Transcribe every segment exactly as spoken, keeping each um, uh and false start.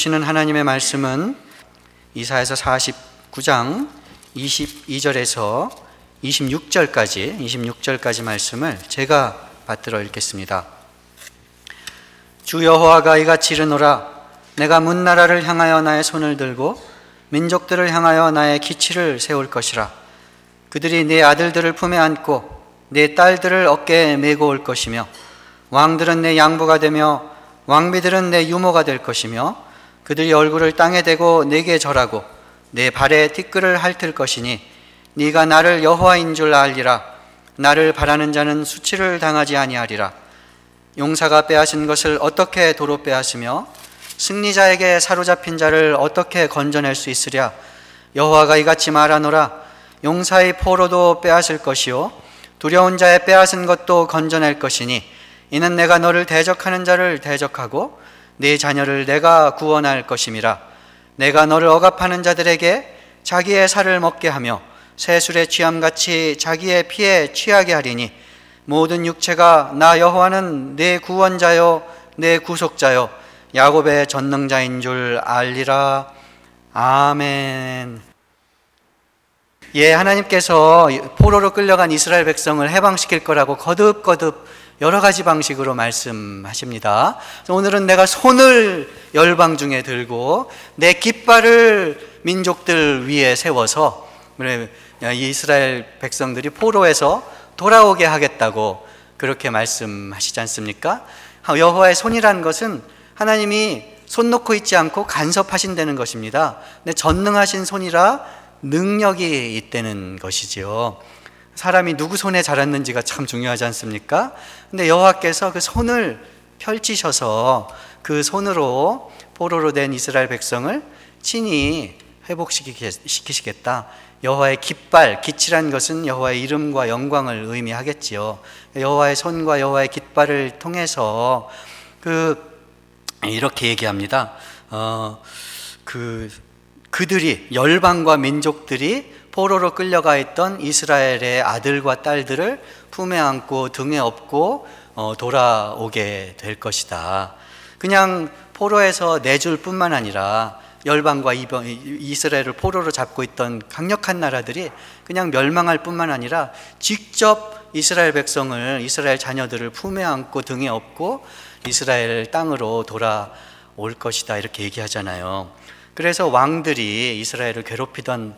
주시는 하나님의 말씀은 이사야서 사십구 장 이십이 절에서 이십육 절까지 이십육 절까지 말씀을 제가 받들어 읽겠습니다. 주 여호와가 이같이 이르노라. 내가 문나라를 향하여 나의 손을 들고 민족들을 향하여 나의 기치를 세울 것이라. 그들이 네 아들들을 품에 안고 네 딸들을 어깨에 메고 올 것이며 왕들은 내 양부가 되며 왕비들은 내 유모가 될 것이며 그들이 얼굴을 땅에 대고 내게 절하고 내 발에 티끌을 핥을 것이니 네가 나를 여호와인 줄 알리라. 나를 바라는 자는 수치를 당하지 아니하리라. 용사가 빼앗은 것을 어떻게 도로 빼앗으며 승리자에게 사로잡힌 자를 어떻게 건져낼 수 있으랴. 여호와가 이같이 말하노라. 용사의 포로도 빼앗을 것이요 두려운 자의 빼앗은 것도 건져낼 것이니 이는 내가 너를 대적하는 자를 대적하고 네 자녀를 내가 구원할 것임이라. 내가 너를 억압하는 자들에게 자기의 살을 먹게 하며 새술의 취함같이 자기의 피에 취하게 하리니 모든 육체가 나 여호와는 내 구원자요 내 구속자요 야곱의 전능자인 줄 알리라. 아멘. 예, 하나님께서 포로로 끌려간 이스라엘 백성을 해방시킬 거라고 거듭거듭 여러 가지 방식으로 말씀하십니다. 오늘은 내가 손을 열방 중에 들고 내 깃발을 민족들 위에 세워서 이스라엘 백성들이 포로에서 돌아오게 하겠다고 그렇게 말씀하시지 않습니까? 여호와의 손이라는 것은 하나님이 손 놓고 있지 않고 간섭하신다는 것입니다. 근데 전능하신 손이라 능력이 있다는 것이지요. 사람이 누구 손에 자랐는지가 참 중요하지 않습니까? 근데 여호와께서 그 손을 펼치셔서 그 손으로 포로로 된 이스라엘 백성을 친히 회복시키시겠다. 여호와의 깃발, 깃이란 것은 여호와의 이름과 영광을 의미하겠지요. 여호와의 손과 여호와의 깃발을 통해서 그 이렇게 얘기합니다. 어, 그 그들이 열방과 민족들이 포로로 끌려가 있던 이스라엘의 아들과 딸들을 품에 안고 등에 업고 어, 돌아오게 될 것이다. 그냥 포로에서 내줄 뿐만 아니라 열방과 이스라엘을 포로로 잡고 있던 강력한 나라들이 그냥 멸망할 뿐만 아니라 직접 이스라엘 백성을, 이스라엘 자녀들을 품에 안고 등에 업고 이스라엘 땅으로 돌아올 것이다, 이렇게 얘기하잖아요. 그래서 왕들이, 이스라엘을 괴롭히던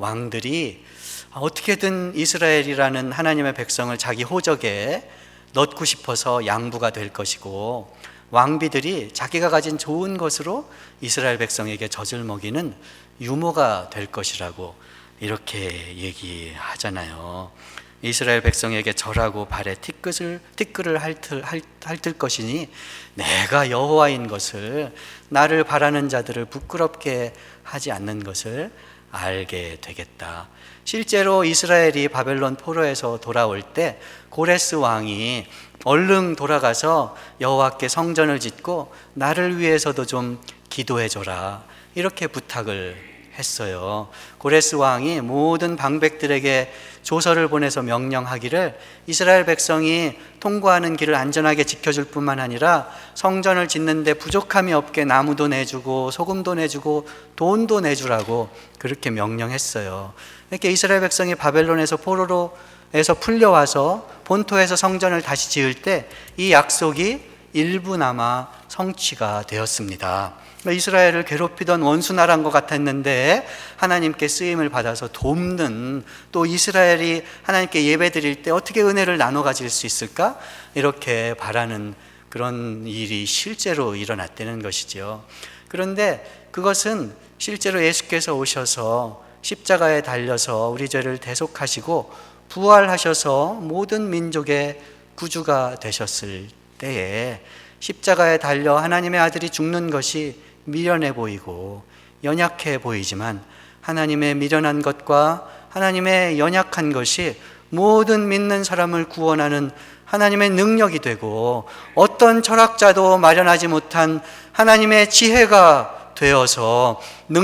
왕들이 어떻게든 이스라엘이라는 하나님의 백성을 자기 호적에 넣고 싶어서 양부가 될 것이고, 왕비들이 자기가 가진 좋은 것으로 이스라엘 백성에게 젖을 먹이는 유모가 될 것이라고 이렇게 얘기하잖아요. 이스라엘 백성에게 절하고 발에 티끌을, 티끌을 핥을, 핥을 것이니 내가 여호와인 것을, 나를 바라는 자들을 부끄럽게 하지 않는 것을 알게 되겠다. 실제로 이스라엘이 바벨론 포로에서 돌아올 때 고레스 왕이 얼른 돌아가서 여호와께 성전을 짓고 나를 위해서도 좀 기도해줘라, 이렇게 부탁을 했어요. 고레스 왕이 모든 방백들에게 조서를 보내서 명령하기를 이스라엘 백성이 통과하는 길을 안전하게 지켜줄 뿐만 아니라 성전을 짓는데 부족함이 없게 나무도 내주고 소금도 내주고 돈도 내주라고 그렇게 명령했어요. 이렇게 이스라엘 백성이 바벨론에서 포로로 에서 풀려와서 본토에서 성전을 다시 지을 때 이 약속이 일부나마 성취가 되었습니다. 이스라엘을 괴롭히던 원수나라인 것 같았는데 하나님께 쓰임을 받아서 돕는, 또 이스라엘이 하나님께 예배드릴 때 어떻게 은혜를 나눠 가질 수 있을까, 이렇게 바라는 그런 일이 실제로 일어났다는 것이죠. 그런데 그것은 실제로 예수께서 오셔서 십자가에 달려서 우리 죄를 대속하시고 부활하셔서 모든 민족의 구주가 되셨을 때에 십자가에 달려 하나님의 아들이 죽는 것이 미련해 보이고 연약해 보이지만 하나님의 미련한 것과 하나님의 연약한 것이 모든 믿는 사람을 구원하는 하나님의 능력이 되고 어떤 철학자도 마련하지 못한 하나님의 지혜가 되어서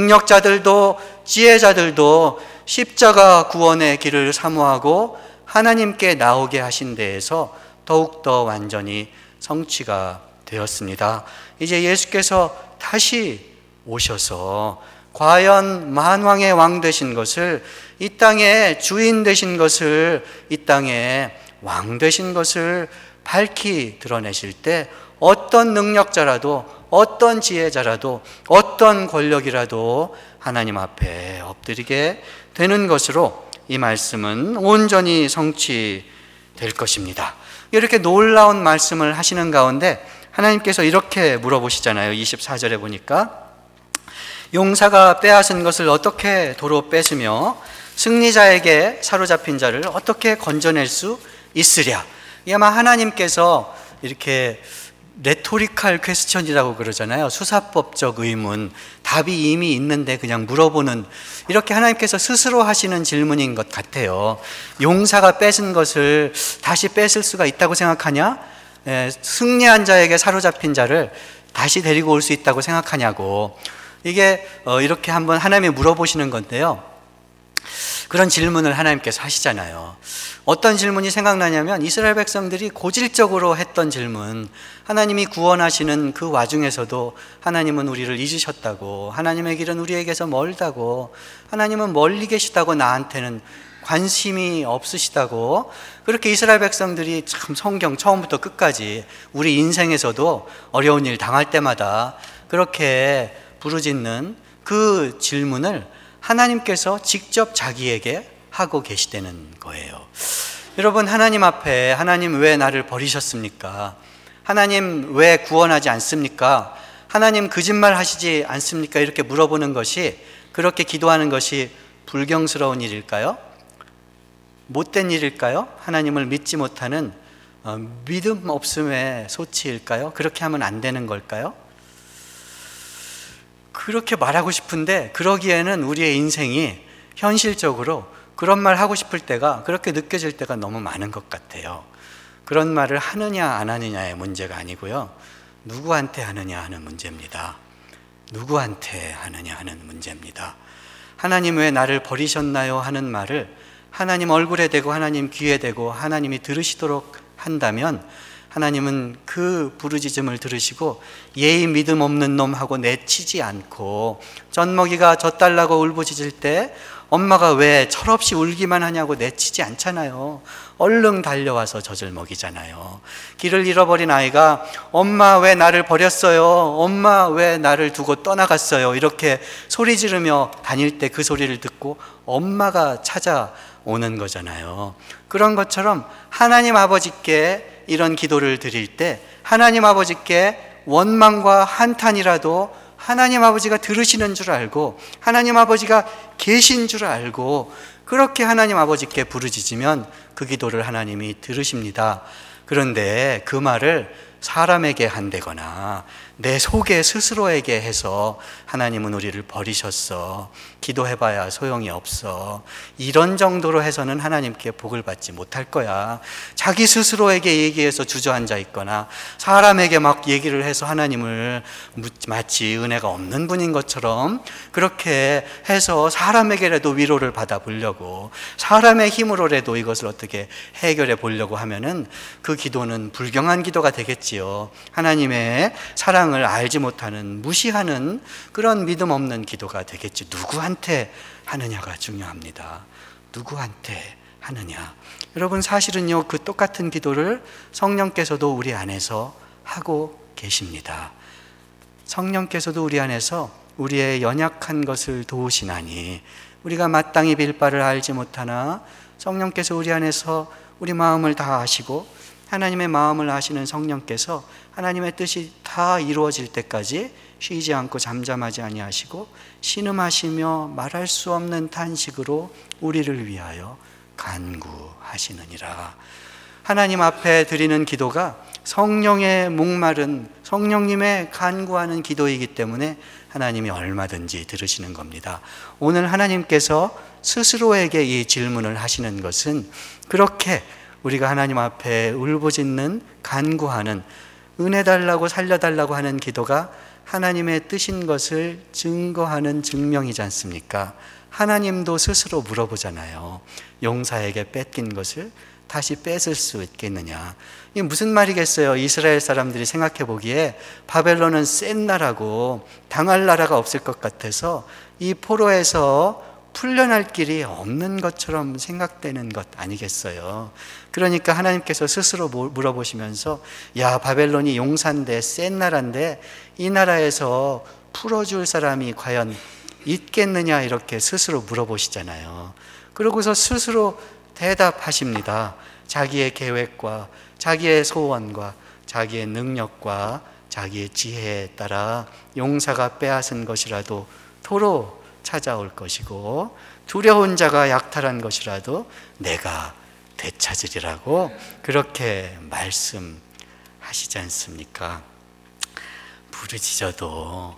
능력자들도 지혜자들도 십자가 구원의 길을 사모하고 하나님께 나오게 하신 데에서 더욱더 완전히 성취가 되었습니다. 이제 예수께서 다시 오셔서 과연 만왕의 왕 되신 것을, 이 땅의 주인 되신 것을, 이 땅의 왕 되신 것을 밝히 드러내실 때 어떤 능력자라도, 어떤 지혜자라도, 어떤 권력이라도 하나님 앞에 엎드리게 되는 것으로 이 말씀은 온전히 성취될 것입니다. 이렇게 놀라운 말씀을 하시는 가운데 하나님께서 이렇게 물어보시잖아요. 이십사 절에 보니까 용사가 빼앗은 것을 어떻게 도로 뺏으며 승리자에게 사로잡힌 자를 어떻게 건져낼 수 있으랴. 이 아마 하나님께서 이렇게 레토리칼 퀘스천이라고 그러잖아요. 수사법적 의문, 답이 이미 있는데 그냥 물어보는, 이렇게 하나님께서 스스로 하시는 질문인 것 같아요. 용사가 뺏은 것을 다시 뺏을 수가 있다고 생각하냐? 에, 승리한 자에게 사로잡힌 자를 다시 데리고 올 수 있다고 생각하냐고. 이게 어, 이렇게 한번 하나님이 물어보시는 건데요. 그런 질문을 하나님께서 하시잖아요. 어떤 질문이 생각나냐면 이스라엘 백성들이 고질적으로 했던 질문, 하나님이 구원하시는 그 와중에서도 하나님은 우리를 잊으셨다고, 하나님의 길은 우리에게서 멀다고, 하나님은 멀리 계시다고, 나한테는 관심이 없으시다고, 그렇게 이스라엘 백성들이 참 성경 처음부터 끝까지 우리 인생에서도 어려운 일 당할 때마다 그렇게 부르짖는 그 질문을 하나님께서 직접 자기에게 하고 계시다는 거예요. 여러분, 하나님 앞에 하나님 왜 나를 버리셨습니까? 하나님 왜 구원하지 않습니까? 하나님 거짓말 하시지 않습니까? 이렇게 물어보는 것이, 그렇게 기도하는 것이 불경스러운 일일까요? 못된 일일까요? 하나님을 믿지 못하는 어, 믿음 없음의 소치일까요? 그렇게 하면 안 되는 걸까요? 그렇게 말하고 싶은데 그러기에는 우리의 인생이 현실적으로 그런 말 하고 싶을 때가, 그렇게 느껴질 때가 너무 많은 것 같아요. 그런 말을 하느냐 안 하느냐의 문제가 아니고요, 누구한테 하느냐 하는 문제입니다. 누구한테 하느냐 하는 문제입니다. 하나님 왜 나를 버리셨나요 하는 말을 하나님 얼굴에 대고 하나님 귀에 대고 하나님이 들으시도록 한다면 하나님은 그 부르짖음을 들으시고 예의 믿음 없는 놈 하고 내치지 않고, 젖먹이가 젖달라고 울부짖을 때 엄마가 왜 철없이 울기만 하냐고 내치지 않잖아요. 얼른 달려와서 젖을 먹이잖아요. 길을 잃어버린 아이가 엄마 왜 나를 버렸어요? 엄마 왜 나를 두고 떠나갔어요? 이렇게 소리 지르며 다닐 때 그 소리를 듣고 엄마가 찾아오는 거잖아요. 그런 것처럼 하나님 아버지께 이런 기도를 드릴 때 하나님 아버지께 원망과 한탄이라도 하나님 아버지가 들으시는 줄 알고, 하나님 아버지가 계신 줄 알고, 그렇게 하나님 아버지께 부르짖으면 그 기도를 하나님이 들으십니다. 그런데 그 말을 사람에게 한다거나 내 속에 스스로에게 해서 하나님은 우리를 버리셨어, 기도해봐야 소용이 없어, 이런 정도로 해서는 하나님께 복을 받지 못할 거야. 자기 스스로에게 얘기해서 주저앉아 있거나 사람에게 막 얘기를 해서 하나님을 마치 은혜가 없는 분인 것처럼 그렇게 해서 사람에게라도 위로를 받아 보려고, 사람의 힘으로라도 이것을 어떻게 해결해 보려고 하면은 그 기도는 불경한 기도가 되겠지요. 하나님의 사랑 을 알지 못하는, 무시하는 그런 믿음 없는 기도가 되겠지. 누구한테 하느냐가 중요합니다. 누구한테 하느냐. 여러분, 사실은요, 그 똑같은 기도를 성령께서도 우리 안에서 하고 계십니다. 성령께서도 우리 안에서 우리의 연약한 것을 도우시나니, 우리가 마땅히 빌 바를 알지 못하나 성령께서 우리 안에서 우리 마음을 다 아시고, 하나님의 마음을 아시는 성령께서 하나님의 뜻이 다 이루어질 때까지 쉬지 않고 잠잠하지 아니하시고 신음하시며 말할 수 없는 탄식으로 우리를 위하여 간구하시느니라. 하나님 앞에 드리는 기도가 성령의 목마른, 성령님의 간구하는 기도이기 때문에 하나님이 얼마든지 들으시는 겁니다. 오늘 하나님께서 스스로에게 이 질문을 하시는 것은 그렇게 우리가 하나님 앞에 울부짖는, 간구하는, 은혜 달라고 살려달라고 하는 기도가 하나님의 뜻인 것을 증거하는 증명이지 않습니까? 하나님도 스스로 물어보잖아요. 용사에게 뺏긴 것을 다시 뺏을 수 있겠느냐. 이게 무슨 말이겠어요? 이스라엘 사람들이 생각해 보기에 바벨론은 센 나라고 당할 나라가 없을 것 같아서 이 포로에서 풀려날 길이 없는 것처럼 생각되는 것 아니겠어요? 그러니까 하나님께서 스스로 물어보시면서 야, 바벨론이 용사인데 센 나라인데 이 나라에서 풀어줄 사람이 과연 있겠느냐, 이렇게 스스로 물어보시잖아요. 그러고서 스스로 대답하십니다. 자기의 계획과 자기의 소원과 자기의 능력과 자기의 지혜에 따라 용사가 빼앗은 것이라도 도로 찾아올 것이고 두려운 자가 약탈한 것이라도 내가 되찾으리라고 그렇게 말씀하시지 않습니까? 부르짖어도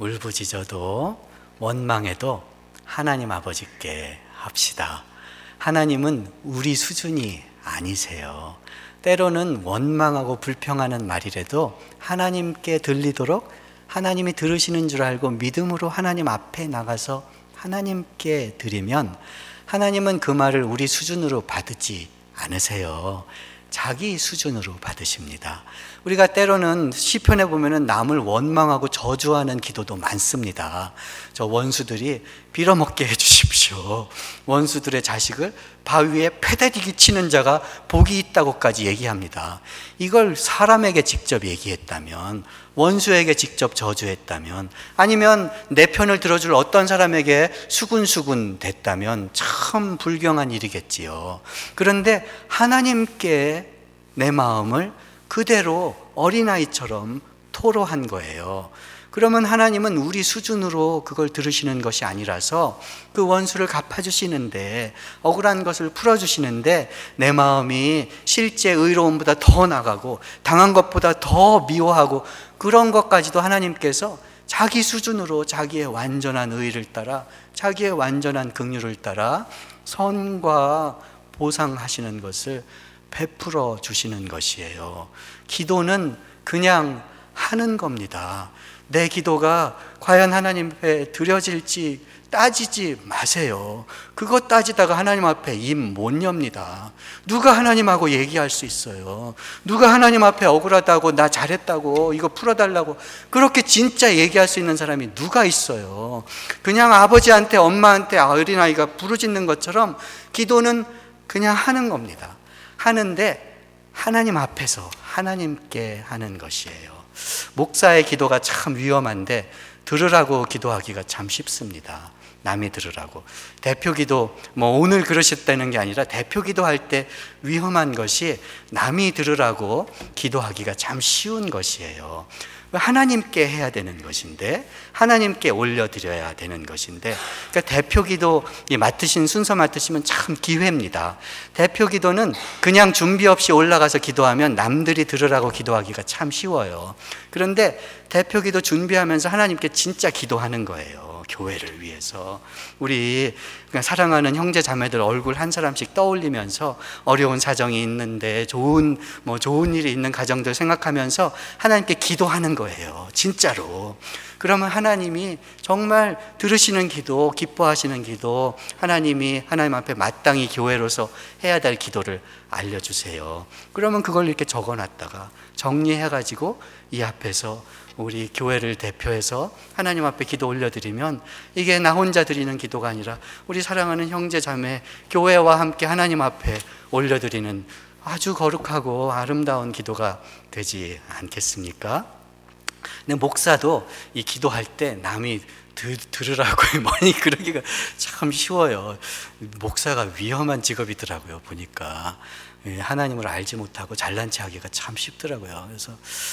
울부짖어도 원망해도 하나님 아버지께 합시다. 하나님은 우리 수준이 아니세요. 때로는 원망하고 불평하는 말이라도 하나님께 들리도록 하나님이 들으시는 줄 알고 믿음으로 하나님 앞에 나가서 하나님께 드리면 하나님은 그 말을 우리 수준으로 받지 않으세요. 자기 수준으로 받으십니다. 우리가 때로는 시편에 보면은 남을 원망하고 저주하는 기도도 많습니다. 저 원수들이 빌어먹게 해주십시오. 원수들의 자식을 바위에 패대기기 치는 자가 복이 있다고까지 얘기합니다. 이걸 사람에게 직접 얘기했다면, 원수에게 직접 저주했다면, 아니면 내 편을 들어줄 어떤 사람에게 수군수군 됐다면 참 불경한 일이겠지요. 그런데 하나님께 내 마음을 그대로 어린아이처럼 토로한 거예요. 그러면 하나님은 우리 수준으로 그걸 들으시는 것이 아니라서 그 원수를 갚아주시는데, 억울한 것을 풀어주시는데 내 마음이 실제 의로움보다 더 나가고 당한 것보다 더 미워하고 그런 것까지도 하나님께서 자기 수준으로 자기의 완전한 의를 따라 자기의 완전한 긍휼을 따라 선과 보상하시는 것을 베풀어 주시는 것이에요. 기도는 그냥 하는 겁니다. 내 기도가 과연 하나님 앞에 드려질지 따지지 마세요. 그거 따지다가 하나님 앞에 입 못 엽니다. 누가 하나님하고 얘기할 수 있어요? 누가 하나님 앞에 억울하다고, 나 잘했다고, 이거 풀어달라고 그렇게 진짜 얘기할 수 있는 사람이 누가 있어요? 그냥 아버지한테 엄마한테 어린아이가 부르짖는 것처럼 기도는 그냥 하는 겁니다. 하는데 하나님 앞에서 하나님께 하는 것이에요. 목사의 기도가 참 위험한데 들으라고 기도하기가 참 쉽습니다. 남이 들으라고. 대표 기도, 뭐 오늘 그러셨다는 게 아니라 대표 기도할 때 위험한 것이 남이 들으라고 기도하기가 참 쉬운 것이에요. 하나님께 해야 되는 것인데, 하나님께 올려드려야 되는 것인데, 그러니까 대표 기도 맡으신 순서 맡으시면 참 기회입니다. 대표 기도는 그냥 준비 없이 올라가서 기도하면 남들이 들으라고 기도하기가 참 쉬워요. 그런데 대표 기도 준비하면서 하나님께 진짜 기도하는 거예요. 교회를 위해서. 우리 사랑하는 형제 자매들 얼굴 한 사람씩 떠올리면서 어려운 사정이 있는데 좋은 뭐 좋은 일이 있는 가정들 생각하면서 하나님께 기도하는 거예요. 진짜로. 그러면 하나님이 정말 들으시는 기도, 기뻐하시는 기도, 하나님이 하나님 앞에 마땅히 교회로서 해야 될 기도를 알려주세요. 그러면 그걸 이렇게 적어놨다가 정리해가지고 이 앞에서 우리 교회를 대표해서 하나님 앞에 기도 올려드리면 이게 나 혼자 드리는 기도가 아니라 우리 사랑하는 형제 자매 교회와 함께 하나님 앞에 올려드리는 아주 거룩하고 아름다운 기도가 되지 않겠습니까? 근데 목사도 이 기도할 때 남이 들, 들으라고 뭐니 그러기가 참 쉬워요. 목사가 위험한 직업이더라고요. 보니까 하나님을 알지 못하고 잘난 체 하기가 참 쉽더라고요. 그래서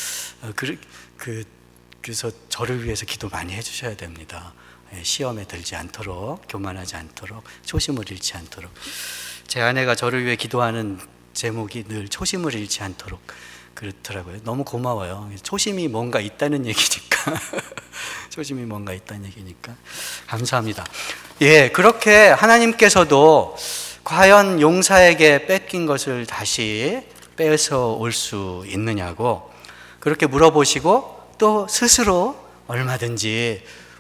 그, 그, 그래서 저를 위해서 기도 많이 해주셔야 됩니다. 시험에 들지 않도록, 교만하지 않도록, 초심을 잃지 않도록. 제 아내가 저를 위해 기도하는 제목이 늘 초심을 잃지 않도록 그렇더라고요. 너무 고마워요. 초심이 뭔가 있다는 얘기니까. 초심이 뭔가 있다는 얘기니까. 감사합니다. 예, 그렇게 하나님께서도 과연 용사에게 뺏긴 것을 다시 뺏어 올 수 있느냐고 그렇게 물어보시고 또 스스로 얼마든지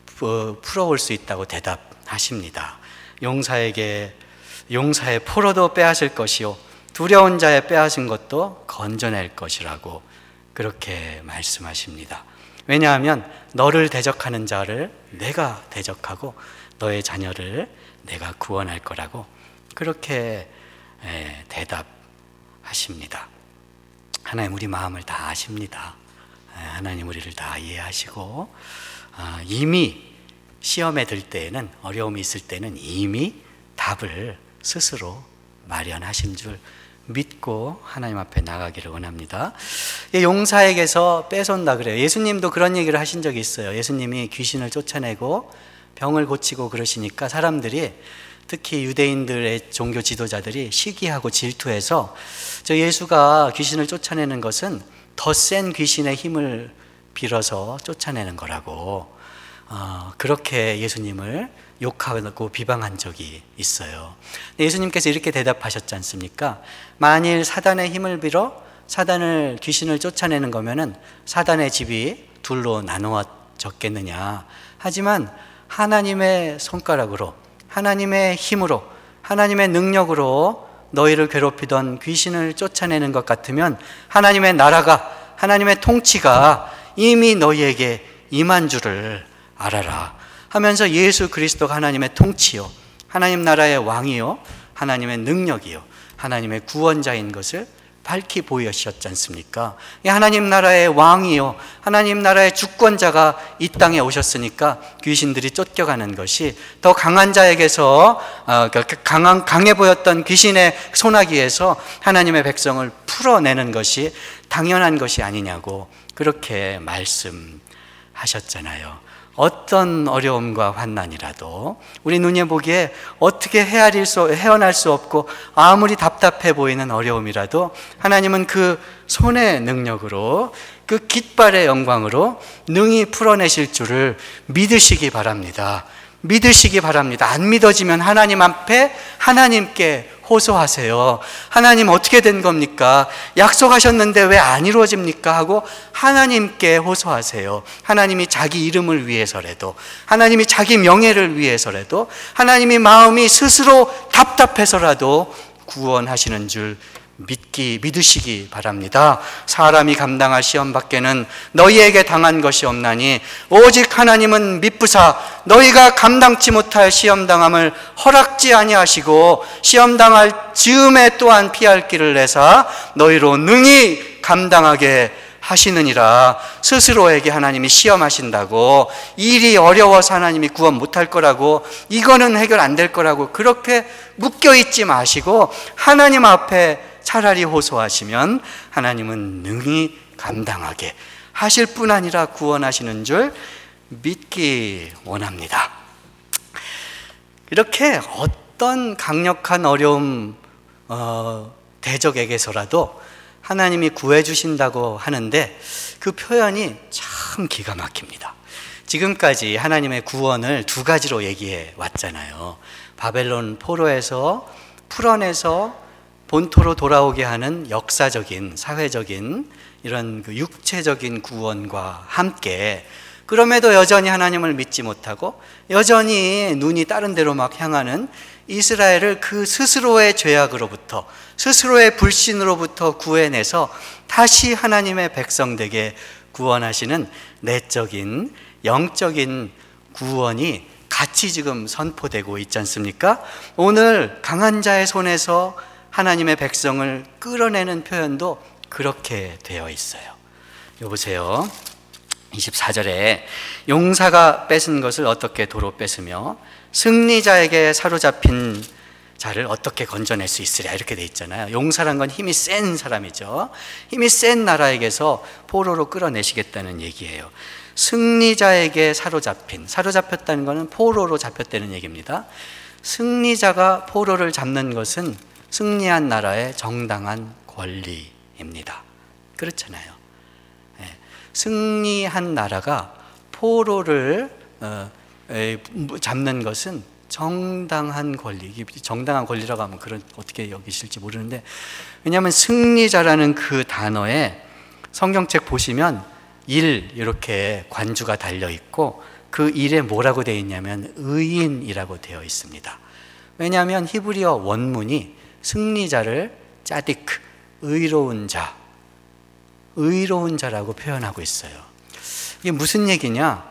풀어올 수 있다고 대답하십니다. 용사에게 용사의 포로도 빼앗을 것이요 두려운 자의 빼앗은 것도 건져낼 것이라고 그렇게 말씀하십니다. 왜냐하면 너를 대적하는 자를 내가 대적하고 너의 자녀를 내가 구원할 거라고 그렇게 대답하십니다. 하나님 우리 마음을 다 아십니다. 하나님 우리를 다 이해하시고 이미 시험에 들 때에는, 어려움이 있을 때는 이미 답을 스스로 마련하신 줄 믿고 하나님 앞에 나가기를 원합니다. 용사에게서 뺏어온다 그래요. 예수님도 그런 얘기를 하신 적이 있어요. 예수님이 귀신을 쫓아내고 병을 고치고 그러시니까 사람들이, 특히 유대인들의 종교 지도자들이 시기하고 질투해서 저 예수가 귀신을 쫓아내는 것은 더 센 귀신의 힘을 빌어서 쫓아내는 거라고 어, 그렇게 예수님을 욕하고 비방한 적이 있어요. 예수님께서 이렇게 대답하셨지 않습니까? 만일 사단의 힘을 빌어 사단을, 귀신을 쫓아내는 거면은 사단의 집이 둘로 나누어졌겠느냐. 하지만 하나님의 손가락으로, 하나님의 힘으로, 하나님의 능력으로 너희를 괴롭히던 귀신을 쫓아내는 것 같으면 하나님의 나라가, 하나님의 통치가 이미 너희에게 임한 줄을 알아라 하면서 예수 그리스도가 하나님의 통치요, 하나님 나라의 왕이요, 하나님의 능력이요, 하나님의 구원자인 것을 밝히 보이셨지 않습니까? 하나님 나라의 왕이요, 하나님 나라의 주권자가 이 땅에 오셨으니까 귀신들이 쫓겨가는 것이 더 강한 자에게서, 강한, 강해 보였던 귀신의 소나기에서 하나님의 백성을 풀어내는 것이 당연한 것이 아니냐고 그렇게 말씀하셨잖아요. 어떤 어려움과 환난이라도 우리 눈에 보기에 어떻게 헤아릴 수, 헤어날 수 없고 아무리 답답해 보이는 어려움이라도 하나님은 그 손의 능력으로, 그 깃발의 영광으로 능히 풀어내실 줄을 믿으시기 바랍니다. 믿으시기 바랍니다. 안 믿어지면 하나님 앞에 하나님께 호소하세요. 하나님 어떻게 된 겁니까? 약속하셨는데 왜 안 이루어집니까? 하고 하나님께 호소하세요. 하나님이 자기 이름을 위해서라도, 하나님이 자기 명예를 위해서라도, 하나님이 마음이 스스로 답답해서라도 구원하시는 줄 믿기, 믿으시기 바랍니다. 사람이 감당할 시험 밖에는 너희에게 당한 것이 없나니 오직 하나님은 미쁘사 너희가 감당치 못할 시험 당함을 허락지 아니하시고 시험 당할 즈음에 또한 피할 길을 내사 너희로 능히 감당하게 하시느니라. 스스로에게 하나님이 시험하신다고, 일이 어려워서 하나님이 구원 못할 거라고, 이거는 해결 안 될 거라고 그렇게 묶여있지 마시고 하나님 앞에 차라리 호소하시면 하나님은 능히 감당하게 하실 뿐 아니라 구원하시는 줄 믿기 원합니다. 이렇게 어떤 강력한 어려움, 어, 대적에게서라도 하나님이 구해주신다고 하는데 그 표현이 참 기가 막힙니다. 지금까지 하나님의 구원을 두 가지로 얘기해 왔잖아요. 바벨론 포로에서 풀어내서 본토로 돌아오게 하는 역사적인, 사회적인 이런 그 육체적인 구원과 함께, 그럼에도 여전히 하나님을 믿지 못하고 여전히 눈이 다른 데로 막 향하는 이스라엘을 그 스스로의 죄악으로부터, 스스로의 불신으로부터 구해내서 다시 하나님의 백성되게 구원하시는 내적인, 영적인 구원이 같이 지금 선포되고 있지 않습니까? 오늘 강한 자의 손에서 하나님의 백성을 끌어내는 표현도 그렇게 되어 있어요. 여보세요. 이십사 절에 용사가 뺏은 것을 어떻게 도로 뺏으며 승리자에게 사로잡힌 자를 어떻게 건져낼 수 있으랴, 이렇게 돼 있잖아요. 용사란 건 힘이 센 사람이죠. 힘이 센 나라에게서 포로로 끌어내시겠다는 얘기예요. 승리자에게 사로잡힌, 사로잡혔다는 것은 포로로 잡혔다는 얘기입니다. 승리자가 포로를 잡는 것은 승리한 나라의 정당한 권리입니다. 그렇잖아요. 네. 승리한 나라가 포로를 어, 에, 잡는 것은 정당한 권리, 정당한 권리라고 하면 그런 어떻게 여기실지 모르는데, 왜냐하면 승리자라는 그 단어에 성경책 보시면 일 이렇게 관주가 달려 있고 그 일에 뭐라고 되어 있냐면 의인이라고 되어 있습니다. 왜냐하면 히브리어 원문이 승리자를 짜디크, 의로운 자, 의로운 자라고 표현하고 있어요. 이게 무슨 얘기냐?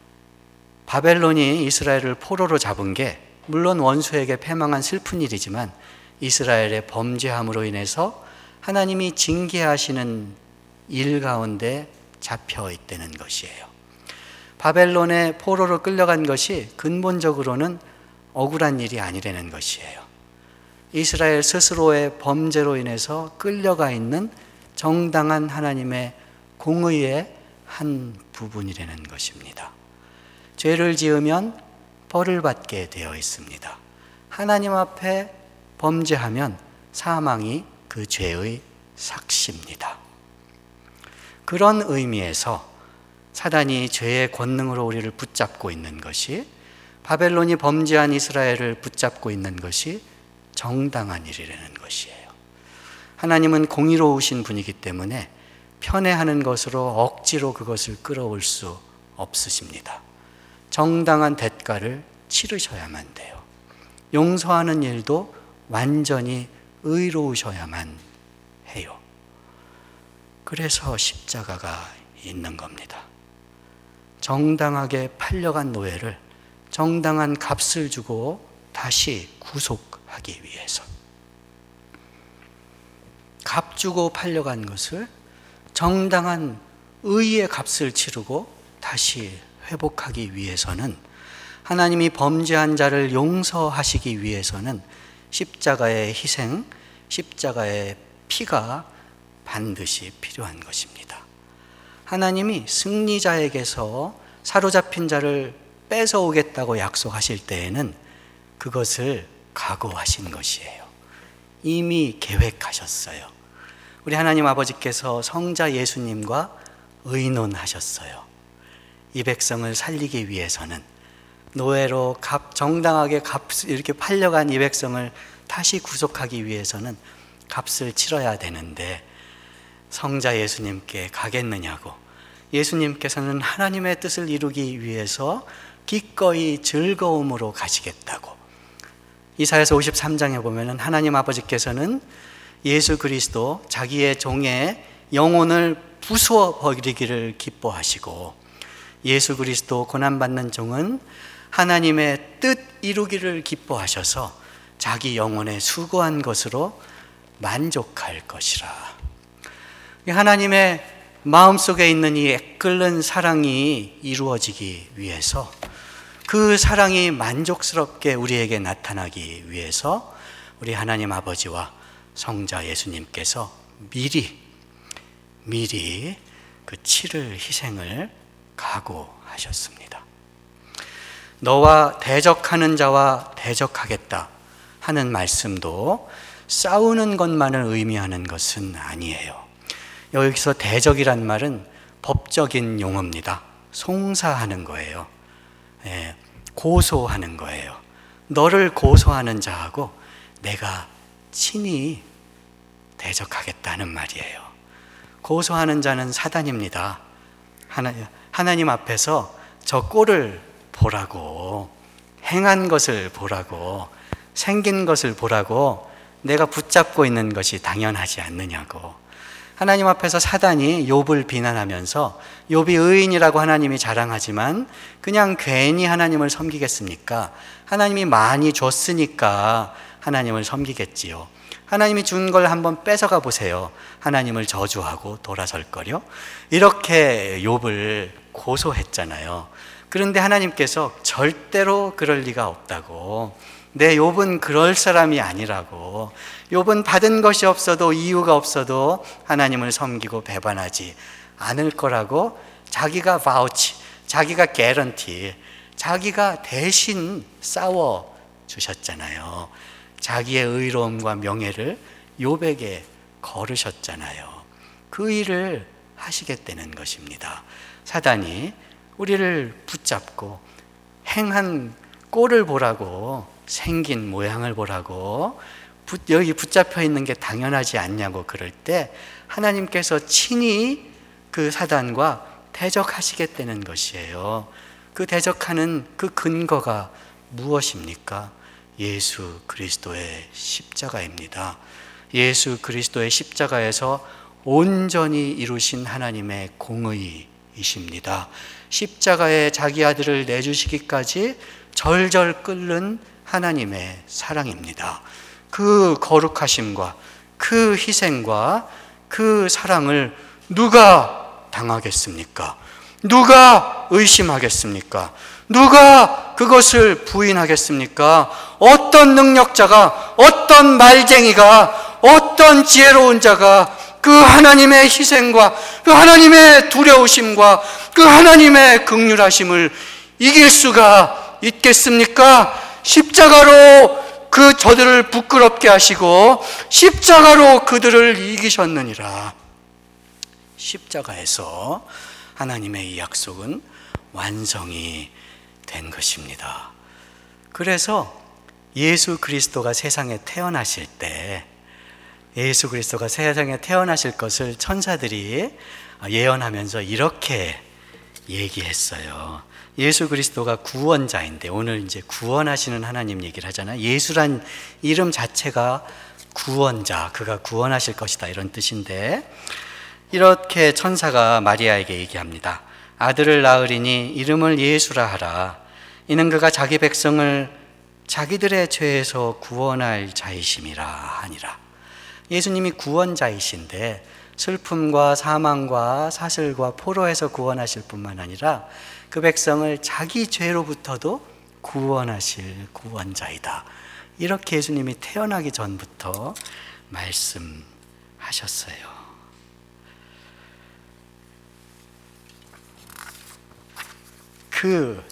바벨론이 이스라엘을 포로로 잡은 게 물론 원수에게 패망한 슬픈 일이지만 이스라엘의 범죄함으로 인해서 하나님이 징계하시는 일 가운데 잡혀 있다는 것이에요. 바벨론의 포로로 끌려간 것이 근본적으로는 억울한 일이 아니라는 것이에요. 이스라엘 스스로의 범죄로 인해서 끌려가 있는 정당한 하나님의 공의의 한 부분이라는 것입니다. 죄를 지으면 벌을 받게 되어 있습니다. 하나님 앞에 범죄하면 사망이 그 죄의 삭시입니다. 그런 의미에서 사단이 죄의 권능으로 우리를 붙잡고 있는 것이, 바벨론이 범죄한 이스라엘을 붙잡고 있는 것이 정당한 일이라는 것이에요. 하나님은 공의로우신 분이기 때문에 편애하는 것으로 억지로 그것을 끌어올 수 없으십니다. 정당한 대가를 치르셔야만 돼요. 용서하는 일도 완전히 의로우셔야만 해요. 그래서 십자가가 있는 겁니다. 정당하게 팔려간 노예를 정당한 값을 주고 다시 구속하기 위해서, 값 주고 팔려간 것을 정당한 의의 값을 치르고 다시 회복하기 위해서는, 하나님이 범죄한 자를 용서하시기 위해서는 십자가의 희생, 십자가의 피가 반드시 필요한 것입니다. 하나님이 승리자에게서 사로잡힌 자를 뺏어오겠다고 약속하실 때에는 그것을 각오하신 것이에요. 이미 계획하셨어요. 우리 하나님 아버지께서 성자 예수님과 의논하셨어요. 이 백성을 살리기 위해서는, 노예로 값, 정당하게 값, 이렇게 팔려간 이 백성을 다시 구속하기 위해서는 값을 치러야 되는데 성자 예수님께 가겠느냐고, 예수님께서는 하나님의 뜻을 이루기 위해서 기꺼이 즐거움으로 가시겠다고. 이사야서 오십삼 장에 보면은 하나님 아버지께서는 예수 그리스도 자기의 종의 영혼을 부수어 버리기를 기뻐하시고, 예수 그리스도 고난받는 종은 하나님의 뜻 이루기를 기뻐하셔서 자기 영혼에 수고한 것으로 만족할 것이라. 하나님의 마음속에 있는 이 애끓는 사랑이 이루어지기 위해서, 그 사랑이 만족스럽게 우리에게 나타나기 위해서 우리 하나님 아버지와 성자 예수님께서 미리 미리 그 치를 희생을 각오하셨습니다. 너와 대적하는 자와 대적하겠다 하는 말씀도 싸우는 것만을 의미하는 것은 아니에요. 여기서 대적이란 말은 법적인 용어입니다. 송사하는 거예요. 예, 고소하는 거예요. 너를 고소하는 자하고 내가 친히 대적하겠다는 말이에요. 고소하는 자는 사단입니다. 하나, 하나님 앞에서 저 꼴을 보라고, 행한 것을 보라고, 생긴 것을 보라고 내가 붙잡고 있는 것이 당연하지 않느냐고. 하나님 앞에서 사단이 욥을 비난하면서 욥이 의인이라고 하나님이 자랑하지만 그냥 괜히 하나님을 섬기겠습니까? 하나님이 많이 줬으니까 하나님을 섬기겠지요. 하나님이 준 걸 한번 뺏어가 보세요. 하나님을 저주하고 돌아설 거요. 이렇게 욥을 고소했잖아요. 그런데 하나님께서 절대로 그럴 리가 없다고, 내 욥은 그럴 사람이 아니라고, 욥은 받은 것이 없어도, 이유가 없어도 하나님을 섬기고 배반하지 않을 거라고 자기가 바우치, 자기가 개런티, 자기가 대신 싸워 주셨잖아요. 자기의 의로움과 명예를 욥에게 걸으셨잖아요. 그 일을 하시겠다는 것입니다. 사단이 우리를 붙잡고 행한 꼴을 보라고, 생긴 모양을 보라고, 여기 붙잡혀 있는 게 당연하지 않냐고 그럴 때 하나님께서 친히 그 사단과 대적하시겠다는 것이에요. 그 대적하는 그 근거가 무엇입니까? 예수 그리스도의 십자가입니다. 예수 그리스도의 십자가에서 온전히 이루신 하나님의 공의이십니다. 십자가에 자기 아들을 내주시기까지 절절 끓는 하나님의 사랑입니다. 그 거룩하심과 그 희생과 그 사랑을 누가 당하겠습니까? 누가 의심하겠습니까? 누가 그것을 부인하겠습니까? 어떤 능력자가, 어떤 말쟁이가, 어떤 지혜로운 자가 그 하나님의 희생과 그 하나님의 두려우심과 그 하나님의 긍휼하심을 이길 수가 있겠습니까? 십자가로 그 저들을 부끄럽게 하시고 십자가로 그들을 이기셨느니라. 십자가에서 하나님의 이 약속은 완성이 된 것입니다. 그래서 예수 그리스도가 세상에 태어나실 때, 예수 그리스도가 세상에 태어나실 것을 천사들이 예언하면서 이렇게 얘기했어요. 예수 그리스도가 구원자인데, 오늘 이제 구원하시는 하나님 얘기를 하잖아요. 예수란 이름 자체가 구원자, 그가 구원하실 것이다, 이런 뜻인데, 이렇게 천사가 마리아에게 얘기합니다. 아들을 낳으리니 이름을 예수라 하라. 이는 그가 자기 백성을 자기들의 죄에서 구원할 자이심이라 하니라. 예수님이 구원자이신데 슬픔과 사망과 사슬과 포로에서 구원하실 뿐만 아니라 그 백성을 자기 죄로부터도 구원하실 구원자이다. 이렇게 예수님이 태어나기 전부터 말씀하셨어요. 그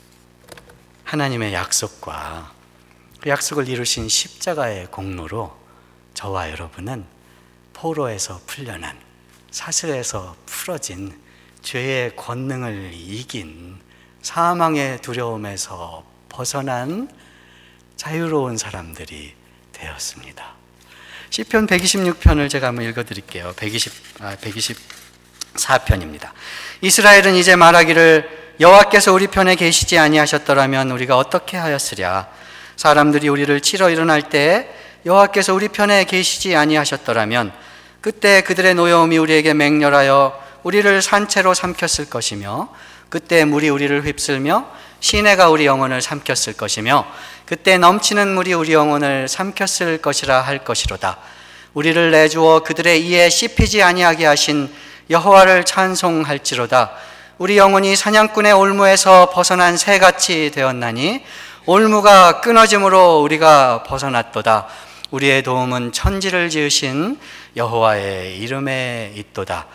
하나님의 약속과 그 약속을 이루신 십자가의 공로로 저와 여러분은 포로에서 풀려난, 사슬에서 풀어진, 죄의 권능을 이긴, 사망의 두려움에서 벗어난 자유로운 사람들이 되었습니다. 시편 백이십육 편을 제가 한번 읽어드릴게요. 백이십, 아, 백이십사 편입니다. 이스라엘은 이제 말하기를 여호와께서 우리 편에 계시지 아니하셨더라면 우리가 어떻게 하였으랴. 사람들이 우리를 치러 일어날 때 여호와께서 우리 편에 계시지 아니하셨더라면 그때 그들의 노여움이 우리에게 맹렬하여 우리를 산채로 삼켰을 것이며, 그때 물이 우리를 휩쓸며 시내가 우리 영혼을 삼켰을 것이며, 그때 넘치는 물이 우리 영혼을 삼켰을 것이라 할 것이로다. 우리를 내주어 그들의 이에 씹히지 아니하게 하신 여호와를 찬송할지로다. 우리 영혼이 사냥꾼의 올무에서 벗어난 새같이 되었나니 올무가 끊어짐으로 우리가 벗어났도다. 우리의 도움은 천지를 지으신 여호와의 이름에 있도다.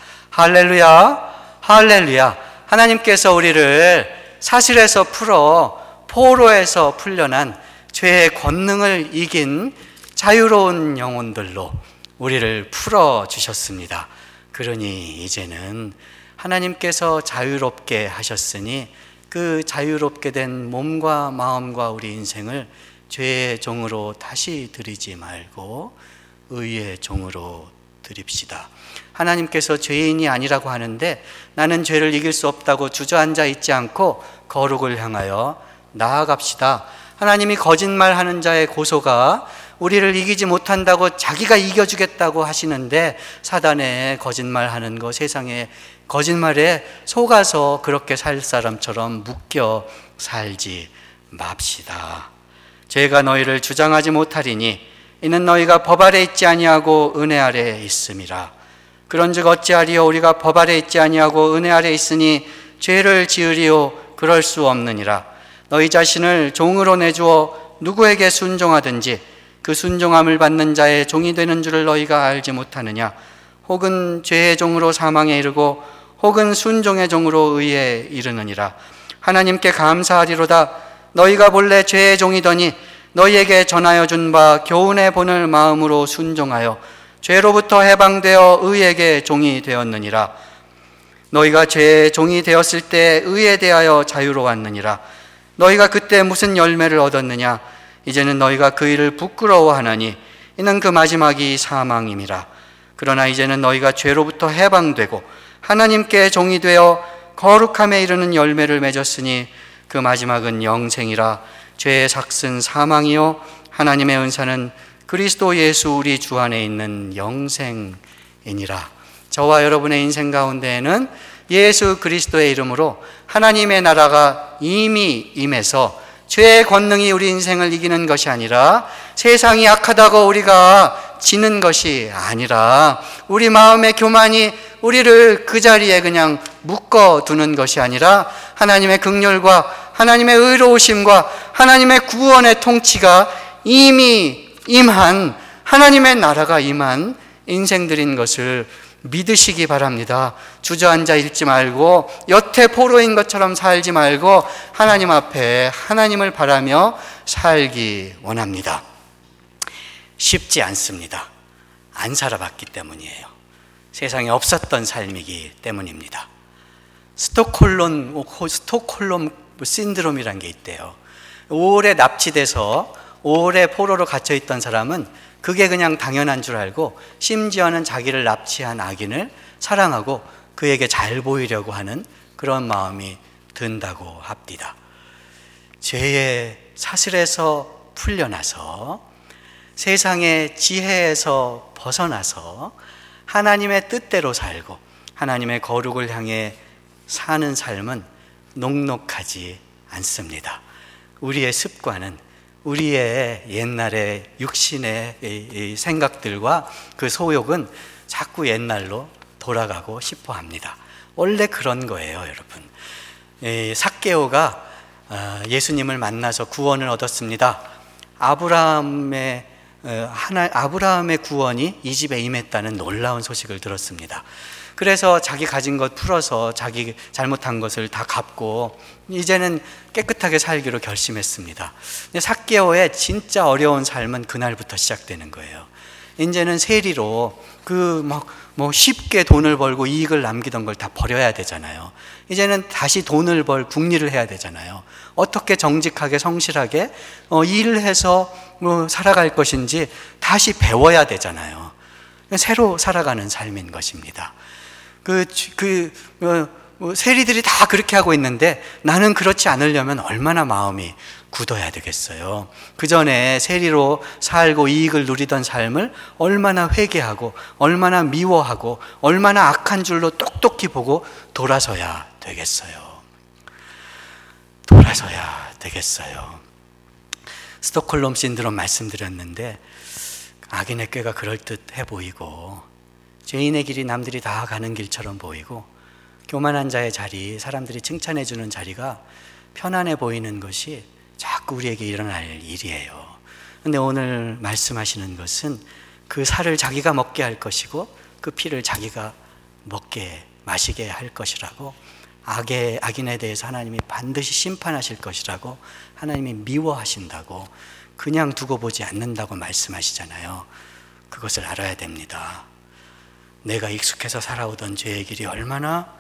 할렐루야, 할렐루야. 하나님께서 우리를 사슬에서 풀어 포로에서 풀려난 죄의 권능을 이긴 자유로운 영혼들로 우리를 풀어주셨습니다. 그러니 이제는 하나님께서 자유롭게 하셨으니 그 자유롭게 된 몸과 마음과 우리 인생을 죄의 종으로 다시 드리지 말고 의의 종으로 드립시다. 하나님께서 죄인이 아니라고 하는데 나는 죄를 이길 수 없다고 주저앉아 있지 않고 거룩을 향하여 나아갑시다. 하나님이 거짓말하는 자의 고소가 우리를 이기지 못한다고 자기가 이겨주겠다고 하시는데 사단의 거짓말하는 거, 세상에 거짓말에 속아서 그렇게 살 사람처럼 묶여 살지 맙시다. 죄가 너희를 주장하지 못하리니 이는 너희가 법 아래 있지 아니하고 은혜 아래 있음이라. 그런즉 어찌하리요? 우리가 법 아래 있지 아니하고 은혜 아래 있으니 죄를 지으리요? 그럴 수 없느니라. 너희 자신을 종으로 내주어 누구에게 순종하든지 그 순종함을 받는 자의 종이 되는 줄을 너희가 알지 못하느냐? 혹은 죄의 종으로 사망에 이르고 혹은 순종의 종으로 의에 이르느니라. 하나님께 감사하리로다. 너희가 본래 죄의 종이더니 너희에게 전하여 준 바 교훈의 본을 마음으로 순종하여 죄로부터 해방되어 의에게 종이 되었느니라. 너희가 죄의 종이 되었을 때 의에 대하여 자유로웠느니라. 너희가 그때 무슨 열매를 얻었느냐? 이제는 너희가 그 일을 부끄러워하나니 이는 그 마지막이 사망임이라. 그러나 이제는 너희가 죄로부터 해방되고 하나님께 종이 되어 거룩함에 이르는 열매를 맺었으니 그 마지막은 영생이라. 죄의 삭은 사망이요 하나님의 은사는 그리스도 예수 우리 주 안에 있는 영생이니라. 저와 여러분의 인생 가운데에는 예수 그리스도의 이름으로 하나님의 나라가 이미 임해서 죄의 권능이 우리 인생을 이기는 것이 아니라, 세상이 악하다고 우리가 지는 것이 아니라, 우리 마음의 교만이 우리를 그 자리에 그냥 묶어두는 것이 아니라, 하나님의 긍휼과 하나님의 의로우심과 하나님의 구원의 통치가 이미 임한, 하나님의 나라가 임한 인생들인 것을 믿으시기 바랍니다. 주저앉아 있지 말고 여태 포로인 것처럼 살지 말고 하나님 앞에 하나님을 바라며 살기 원합니다. 쉽지 않습니다. 안 살아봤기 때문이에요. 세상에 없었던 삶이기 때문입니다. 스톡홀름, 스톡홀름 신드롬이란 게 있대요. 오래 납치돼서 오래 포로로 갇혀있던 사람은 그게 그냥 당연한 줄 알고, 심지어는 자기를 납치한 악인을 사랑하고 그에게 잘 보이려고 하는 그런 마음이 든다고 합니다. 죄의 사슬에서 풀려나서 세상의 지혜에서 벗어나서 하나님의 뜻대로 살고 하나님의 거룩을 향해 사는 삶은 녹록하지 않습니다. 우리의 습관은 우리의 옛날의 육신의 생각들과 그 소욕은 자꾸 옛날로 돌아가고 싶어 합니다. 원래 그런 거예요, 여러분. 삭개오가 예수님을 만나서 구원을 얻었습니다. 아브라함의 하나 아브라함의 구원이 이 집에 임했다는 놀라운 소식을 들었습니다. 그래서 자기 가진 것 풀어서 자기 잘못한 것을 다 갚고 이제는 깨끗하게 살기로 결심했습니다. 근데 삭개오의 진짜 어려운 삶은 그날부터 시작되는 거예요. 이제는 세리로 그 막 뭐 쉽게 돈을 벌고 이익을 남기던 걸 다 버려야 되잖아요. 이제는 다시 돈을 벌 국리를 해야 되잖아요. 어떻게 정직하게 성실하게 어, 일을 해서 뭐 살아갈 것인지 다시 배워야 되잖아요. 새로 살아가는 삶인 것입니다. 그, 그, 어, 세리들이 다 그렇게 하고 있는데 나는 그렇지 않으려면 얼마나 마음이 굳어야 되겠어요. 그 전에 세리로 살고 이익을 누리던 삶을 얼마나 회개하고 얼마나 미워하고 얼마나 악한 줄로 똑똑히 보고 돌아서야 되겠어요. 돌아서야 되겠어요. 스톡홀름 신드롬 말씀드렸는데, 악인의 꾀가 그럴듯해 보이고 죄인의 길이 남들이 다 가는 길처럼 보이고 교만한 자의 자리, 사람들이 칭찬해 주는 자리가 편안해 보이는 것이 자꾸 우리에게 일어날 일이에요. 그런데 오늘 말씀하시는 것은 그 살을 자기가 먹게 할 것이고 그 피를 자기가 먹게 마시게 할 것이라고, 악의, 악인에 대해서 하나님이 반드시 심판하실 것이라고, 하나님이 미워하신다고, 그냥 두고 보지 않는다고 말씀하시잖아요. 그것을 알아야 됩니다. 내가 익숙해서 살아오던 죄의 길이 얼마나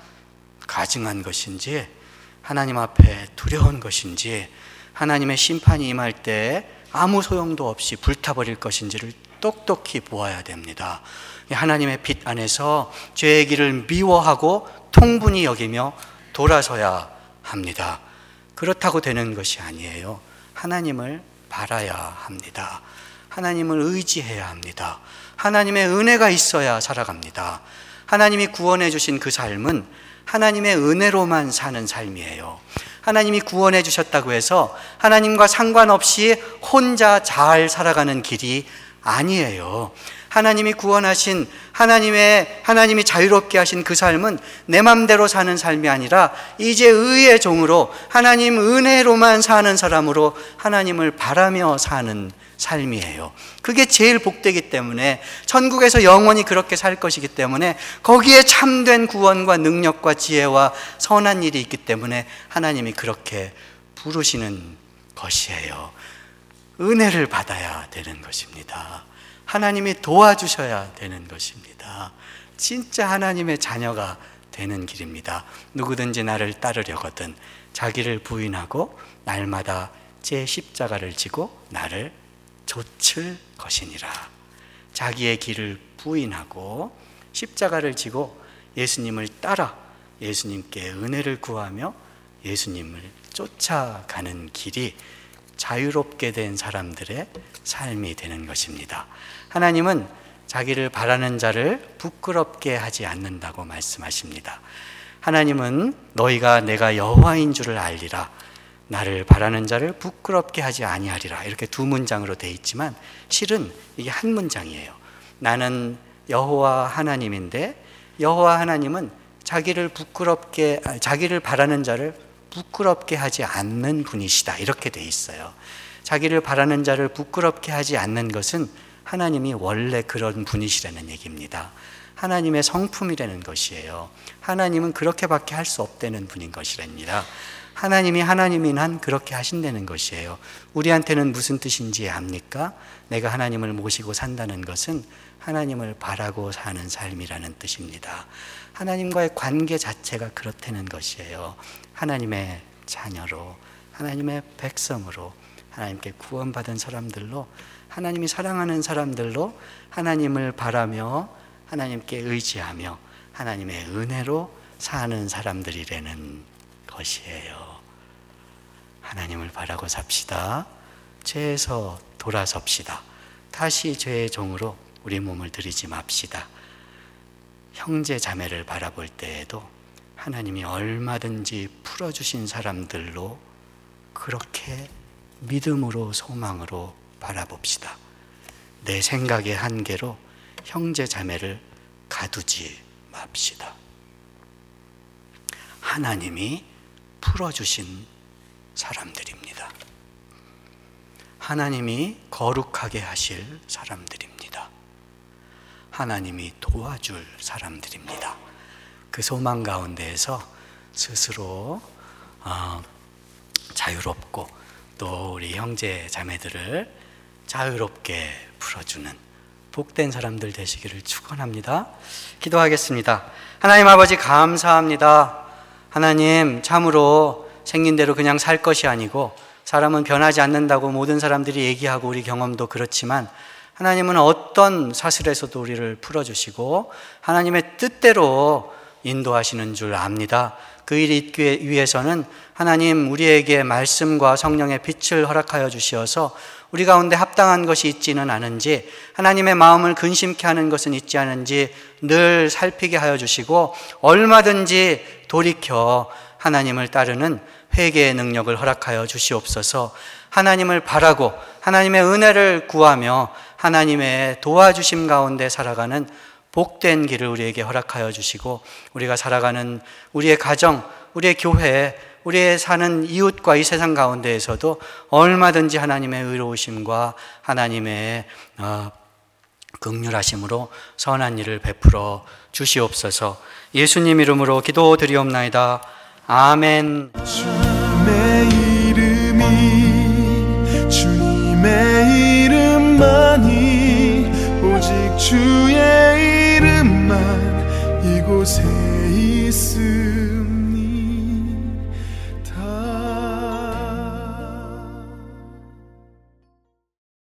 가증한 것인지, 하나님 앞에 두려운 것인지, 하나님의 심판이 임할 때 아무 소용도 없이 불타버릴 것인지를 똑똑히 보아야 됩니다. 하나님의 빛 안에서 죄의 길을 미워하고 통분히 여기며 돌아서야 합니다. 그렇다고 되는 것이 아니에요. 하나님을 바라야 합니다. 하나님을 의지해야 합니다. 하나님의 은혜가 있어야 살아갑니다. 하나님이 구원해 주신 그 삶은 하나님의 은혜로만 사는 삶이에요. 하나님이 구원해 주셨다고 해서 하나님과 상관없이 혼자 잘 살아가는 길이 아니에요. 하나님이 구원하신 하나님의 하나님이 자유롭게 하신 그 삶은 내 맘대로 사는 삶이 아니라 이제 의의 종으로 하나님 은혜로만 사는 사람으로 하나님을 바라며 사는 삶이에요. 그게 제일 복되기 때문에, 천국에서 영원히 그렇게 살 것이기 때문에, 거기에 참된 구원과 능력과 지혜와 선한 일이 있기 때문에 하나님이 그렇게 부르시는 것이에요. 은혜를 받아야 되는 것입니다. 하나님이 도와주셔야 되는 것입니다. 진짜 하나님의 자녀가 되는 길입니다. 누구든지 나를 따르려거든 자기를 부인하고 날마다 제 십자가를 지고 나를 좇을 것이니라. 자기의 길을 부인하고 십자가를 지고 예수님을 따라 예수님께 은혜를 구하며 예수님을 쫓아가는 길이 자유롭게 된 사람들의 삶이 되는 것입니다. 하나님은 자기를 바라는 자를 부끄럽게 하지 않는다고 말씀하십니다. 하나님은 너희가 내가 여호와인 줄을 알리라, 나를 바라는 자를 부끄럽게 하지 아니하리라, 이렇게 두 문장으로 되어 있지만 실은 이게 한 문장이에요. 나는 여호와 하나님인데 여호와 하나님은 자기를 부끄럽게 자기를 바라는 자를 부끄럽게 하지 않는 분이시다, 이렇게 되어 있어요. 자기를 바라는 자를 부끄럽게 하지 않는 것은 하나님이 원래 그런 분이시라는 얘기입니다. 하나님의 성품이라는 것이에요. 하나님은 그렇게밖에 할 수 없다는 분인 것이랍니다. 하나님이 하나님인 한 그렇게 하신다는 것이에요. 우리한테는 무슨 뜻인지 압니까? 내가 하나님을 모시고 산다는 것은 하나님을 바라고 사는 삶이라는 뜻입니다. 하나님과의 관계 자체가 그렇다는 것이에요. 하나님의 자녀로, 하나님의 백성으로, 하나님께 구원받은 사람들로, 하나님이 사랑하는 사람들로 하나님을 바라며 하나님께 의지하며 하나님의 은혜로 사는 사람들이라는 것이에요. 하나님을 바라고 삽시다. 죄에서 돌아섭시다. 다시 죄의 종으로 우리 몸을 들이지 맙시다. 형제 자매를 바라볼 때에도 하나님이 얼마든지 풀어주신 사람들로 그렇게 믿음으로 소망으로 바라봅시다. 내 생각의 한계로 형제 자매를 가두지 맙시다. 하나님이 풀어주신 사람들입니다. 하나님이 거룩하게 하실 사람들입니다. 하나님이 도와줄 사람들입니다. 그 소망 가운데에서 스스로 어, 자유롭고 또 우리 형제 자매들을 자유롭게 풀어주는 복된 사람들 되시기를 축원합니다. 기도하겠습니다. 하나님 아버지 감사합니다. 하나님, 참으로 생긴 대로 그냥 살 것이 아니고 사람은 변하지 않는다고 모든 사람들이 얘기하고 우리 경험도 그렇지만 하나님은 어떤 사슬에서도 우리를 풀어주시고 하나님의 뜻대로 인도하시는 줄 압니다. 그 일 있기 위해서는 하나님 우리에게 말씀과 성령의 빛을 허락하여 주시어서 우리 가운데 합당한 것이 있지는 않은지, 하나님의 마음을 근심케 하는 것은 있지 않은지 늘 살피게 하여 주시고 얼마든지 돌이켜 하나님을 따르는 회개의 능력을 허락하여 주시옵소서. 하나님을 바라고 하나님의 은혜를 구하며 하나님의 도와주심 가운데 살아가는 복된 길을 우리에게 허락하여 주시고 우리가 살아가는 우리의 가정, 우리의 교회, 우리의 사는 이웃과 이 세상 가운데에서도 얼마든지 하나님의 의로우심과 하나님의 어, 긍휼하심으로 선한 일을 베풀어 주시옵소서. 예수님 이름으로 기도드리옵나이다. 아멘. 주님의 이름이 주님의 이름만이 오직 주의 이름만 이곳에